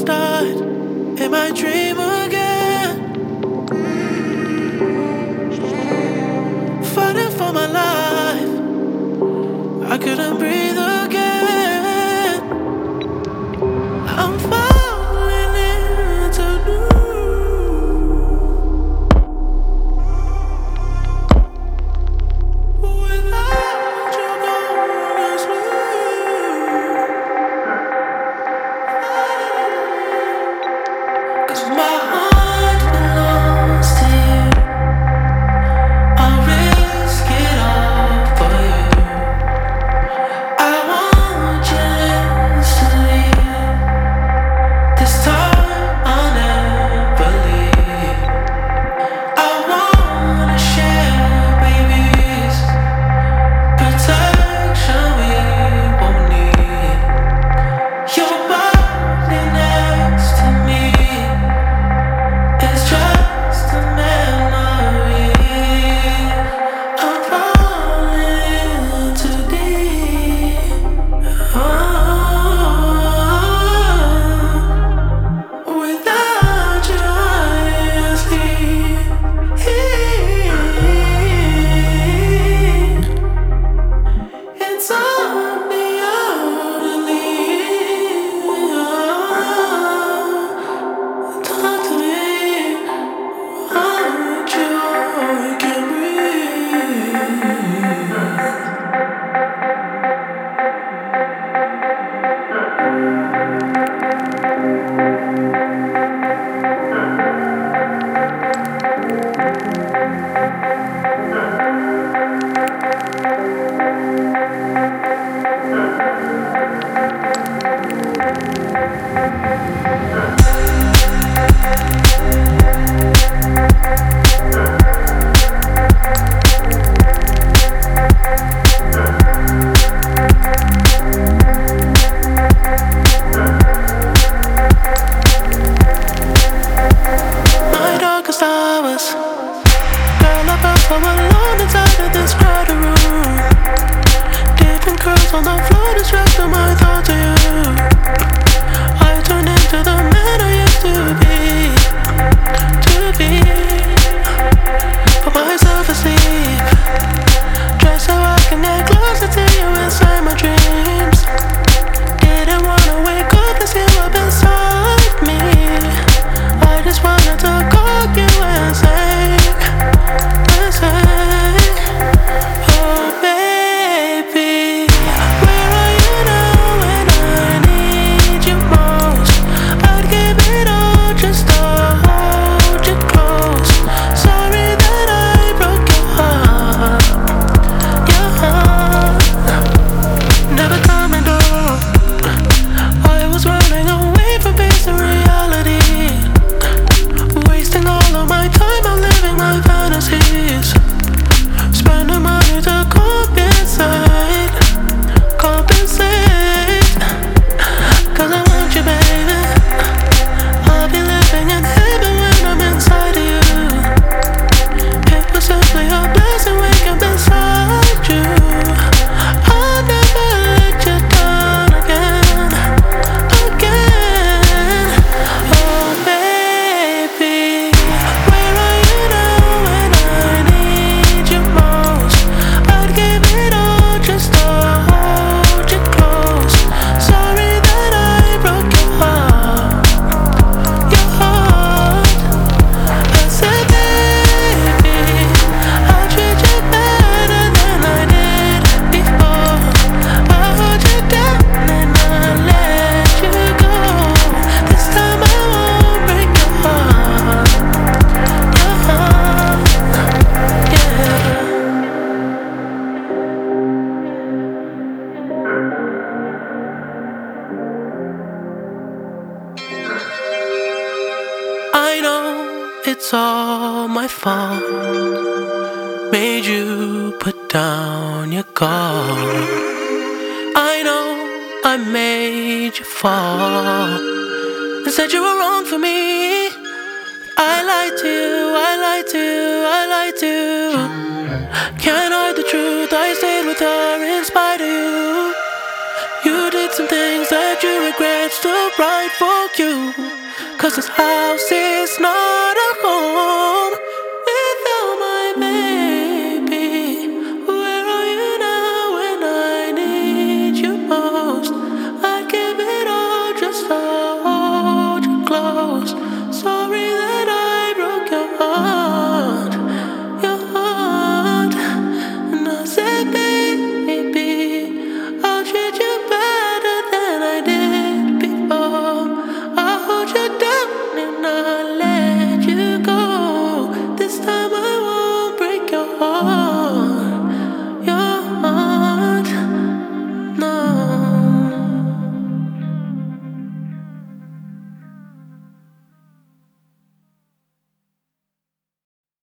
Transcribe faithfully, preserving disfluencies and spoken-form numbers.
start in my dream again. Fighting for my life, I couldn't breathe again. I'm falling into new. Without you gone to sleep, 'cause my heart belongs to you. I'll risk it all for you. I want you instantly. This time I'll never leave. I wanna share babies, protection we won't need. Your body next to me is just a memory. I'm falling too deep. Oh, without you I sleep. It's insomnia to leave. Talk to me. Without you I can't breathe. My darkest hours, girl, I felt so alone inside of this crowded room. Different curls on the floor distracted my thoughts to you. I turned into the man I used to be, to be. Put myself asleep, just so I can get closer to you inside my dreams. Didn't wanna wake up and see up inside me. I just wanted to call you and say, and say, oh baby, where are you now when I need you most? I'd give it all just to hold you close. Sorry that I broke your heart, your heart. Never coming home. I was running away from facing reality, wasting all of my time out living my fantasies, spending money to compensate, compensate. 'Cause I want you, baby. I'll be living in heaven when I'm inside of you. It was simply a blessing waking up inside you. I'll never let you down again, again. Oh baby, where are you now when I need you most? I'd give it all just to hold you close. Sorry that I broke your heart, your heart. I said, baby, I'll treat you better than I did before. I'll hold you down and I'll let you go. This time I won't break your heart, your heart, yeah. I know it's all my fault, made you put down your guard. I know I made you fall and said you were wrong for me. I lied to you, I lied to you, I lied to you. Can't hide the truth, I stayed with her in spite of you. You did some things that you regret, still right for you. Cause this house is not